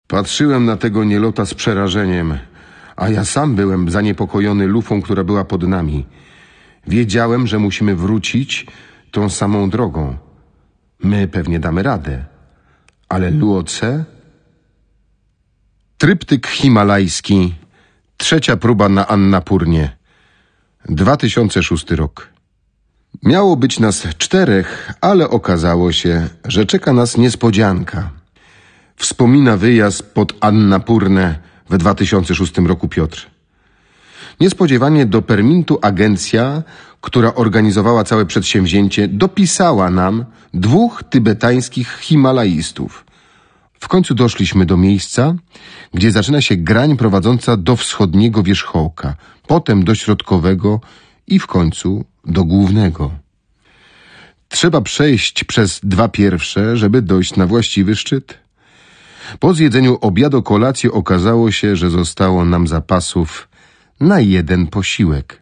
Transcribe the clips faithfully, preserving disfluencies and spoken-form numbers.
Patrzyłem na tego nielota z przerażeniem, a ja sam byłem zaniepokojony lufą, która była pod nami. Wiedziałem, że musimy wrócić tą samą drogą. My pewnie damy radę, ale Luoce? Tryptyk himalajski. Trzecia próba na Annapurnie. dwa tysiące szósty rok. Miało być nas czterech, ale okazało się, że czeka nas niespodzianka. Wspomina wyjazd pod Annapurnę w dwa tysiące szóstym roku Piotr. Niespodziewanie do Permintu agencja, która organizowała całe przedsięwzięcie, dopisała nam dwóch tybetańskich himalaistów. W końcu doszliśmy do miejsca, gdzie zaczyna się grań prowadząca do wschodniego wierzchołka, potem do środkowego i w końcu do głównego. Trzeba przejść przez dwa pierwsze, żeby dojść na właściwy szczyt. Po zjedzeniu obiadu kolacji okazało się, że zostało nam zapasów na jeden posiłek.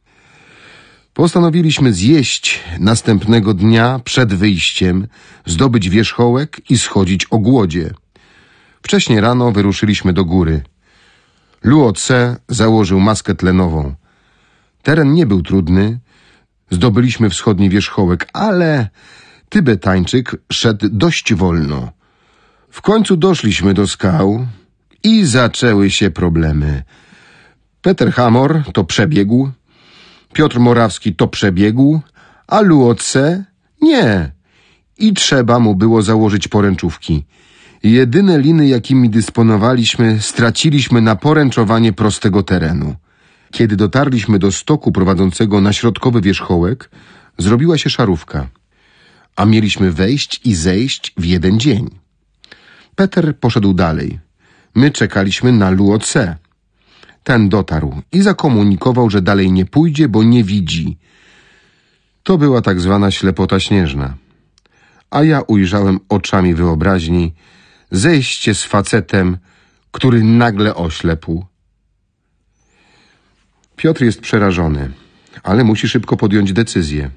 Postanowiliśmy zjeść następnego dnia przed wyjściem, zdobyć wierzchołek i schodzić o głodzie. Wcześnie rano wyruszyliśmy do góry. Luoce założył maskę tlenową. Teren nie był trudny. Zdobyliśmy wschodni wierzchołek, ale Tybetańczyk szedł dość wolno. W końcu doszliśmy do skał i zaczęły się problemy. Peter Hamor to przebiegł, Piotr Morawski to przebiegł, a Luoce nie. I trzeba mu było założyć poręczówki. Jedyne liny, jakimi dysponowaliśmy, straciliśmy na poręczowanie prostego terenu. Kiedy dotarliśmy do stoku prowadzącego na środkowy wierzchołek, zrobiła się szarówka, a mieliśmy wejść i zejść w jeden dzień. Peter poszedł dalej. My czekaliśmy na Luoce. Ten dotarł i zakomunikował, że dalej nie pójdzie, bo nie widzi. To była tak zwana ślepota śnieżna. A ja ujrzałem oczami wyobraźni zejście z facetem, który nagle oślepł. Piotr jest przerażony, ale musi szybko podjąć decyzję.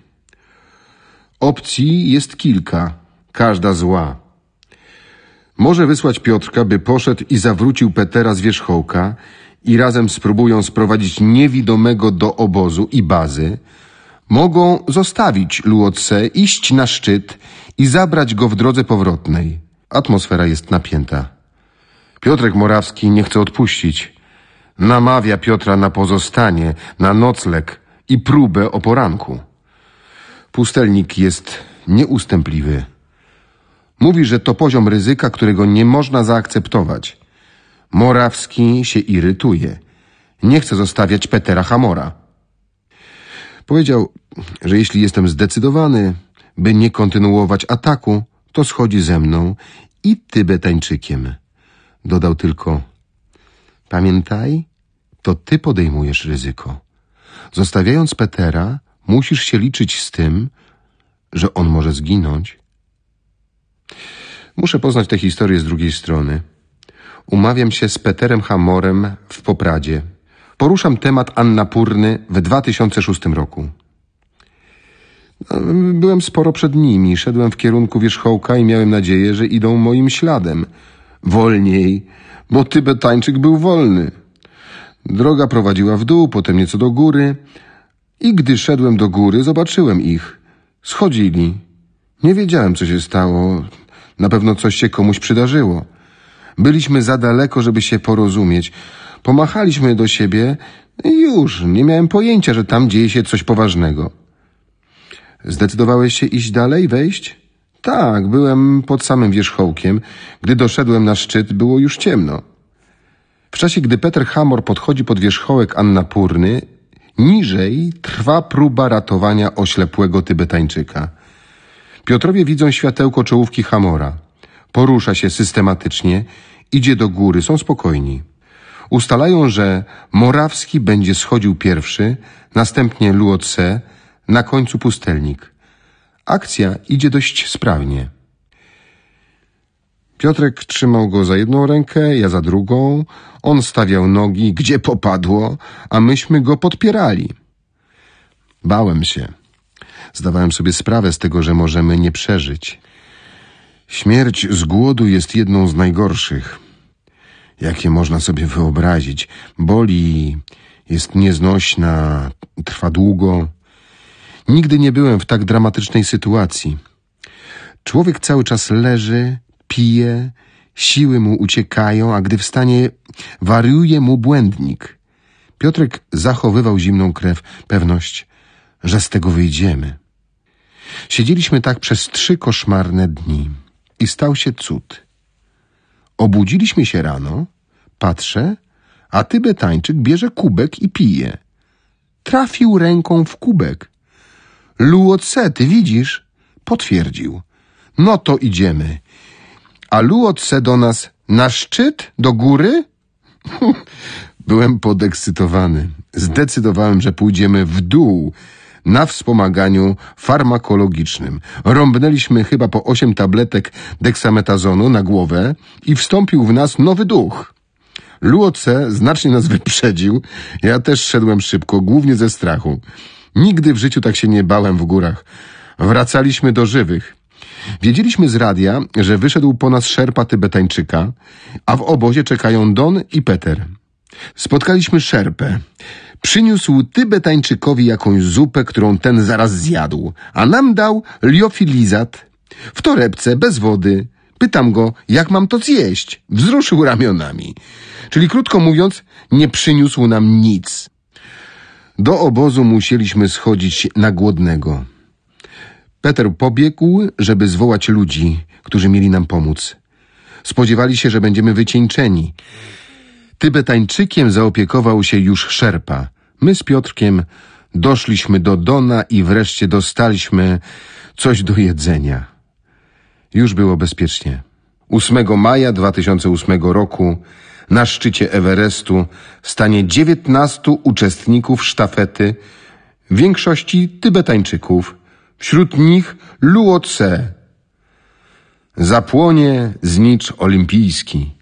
Opcji jest kilka, każda zła. Może wysłać Piotrka, by poszedł i zawrócił Petera z wierzchołka i razem spróbują sprowadzić niewidomego do obozu i bazy. Mogą zostawić Luoce, iść na szczyt i zabrać go w drodze powrotnej. Atmosfera jest napięta. Piotrek Morawski nie chce odpuścić. Namawia Piotra na pozostanie, na nocleg i próbę o poranku. Pustelnik jest nieustępliwy. Mówi, że to poziom ryzyka, którego nie można zaakceptować. Morawski się irytuje. Nie chce zostawiać Petera Hamora. Powiedział, że jeśli jestem zdecydowany, by nie kontynuować ataku, to schodzi ze mną i Tybetańczykiem. Dodał tylko, pamiętaj, to ty podejmujesz ryzyko. Zostawiając Petera, musisz się liczyć z tym, że on może zginąć. Muszę poznać tę historię z drugiej strony. Umawiam się z Peterem Hamorem w Popradzie. Poruszam temat Annapurny w dwa tysiące szóstym roku. Byłem sporo przed nimi. Szedłem w kierunku wierzchołka i miałem nadzieję, że idą moim śladem. Wolniej, bo Tybetańczyk był wolny. Droga prowadziła w dół, potem nieco do góry i gdy szedłem do góry, zobaczyłem ich. Schodzili. Nie wiedziałem, co się stało. Na pewno coś się komuś przydarzyło. Byliśmy za daleko, żeby się porozumieć. Pomachaliśmy do siebie i już. Nie miałem pojęcia, że tam dzieje się coś poważnego. Zdecydowałeś się iść dalej, wejść? Tak, byłem pod samym wierzchołkiem. Gdy doszedłem na szczyt, było już ciemno. W czasie, gdy Peter Hamor podchodzi pod wierzchołek Annapurny, niżej trwa próba ratowania oślepłego Tybetańczyka. Piotrowie widzą światełko czołówki Hamora. Porusza się systematycznie, idzie do góry, są spokojni. Ustalają, że Morawski będzie schodził pierwszy, następnie Luoce, na końcu pustelnik. Akcja idzie dość sprawnie. Piotrek trzymał go za jedną rękę, ja za drugą. On stawiał nogi, gdzie popadło, a myśmy go podpierali. Bałem się. Zdawałem sobie sprawę z tego, że możemy nie przeżyć. Śmierć z głodu jest jedną z najgorszych. jakie można sobie wyobrazić. Boli, jest nieznośna, trwa długo. Nigdy nie byłem w tak dramatycznej sytuacji. Człowiek cały czas leży, pije, siły mu uciekają, a gdy wstanie, wariuje mu błędnik. Piotrek zachowywał zimną krew, pewność, że z tego wyjdziemy. Siedzieliśmy tak przez trzy koszmarne dni i stał się cud. Obudziliśmy się rano, patrzę, a Tybetańczyk bierze kubek i pije. Trafił ręką w kubek. Luo Tse, ty widzisz? Potwierdził. No to idziemy. A Luo Tse do nas na szczyt, do góry? Byłem podekscytowany. Zdecydowałem, że pójdziemy w dół, na wspomaganiu farmakologicznym. Rąbnęliśmy chyba po osiem tabletek deksametazonu na głowę i wstąpił w nas nowy duch. Luo Tse znacznie nas wyprzedził. Ja też szedłem szybko, głównie ze strachu. Nigdy w życiu tak się nie bałem w górach. Wracaliśmy do żywych. Wiedzieliśmy z radia, że wyszedł po nas szerpa Tybetańczyka, a w obozie czekają Don i Peter. Spotkaliśmy szerpę. Przyniósł Tybetańczykowi jakąś zupę, którą ten zaraz zjadł, a nam dał liofilizat w torebce, bez wody. Pytam go, jak mam to zjeść? Wzruszył ramionami. Czyli krótko mówiąc, nie przyniósł nam nic. Do obozu musieliśmy schodzić na głodnego. Peter pobiegł, żeby zwołać ludzi, którzy mieli nam pomóc. Spodziewali się, że będziemy wycieńczeni. Tybetańczykiem zaopiekował się już szerpa. My z Piotrkiem doszliśmy do Dona i wreszcie dostaliśmy coś do jedzenia. Już było bezpiecznie. ósmego maja dwa tysiące ósmego roku na szczycie Everestu stanie dziewiętnastu uczestników sztafety, w większości Tybetańczyków, wśród nich Luo Tse. Zapłonie znicz olimpijski.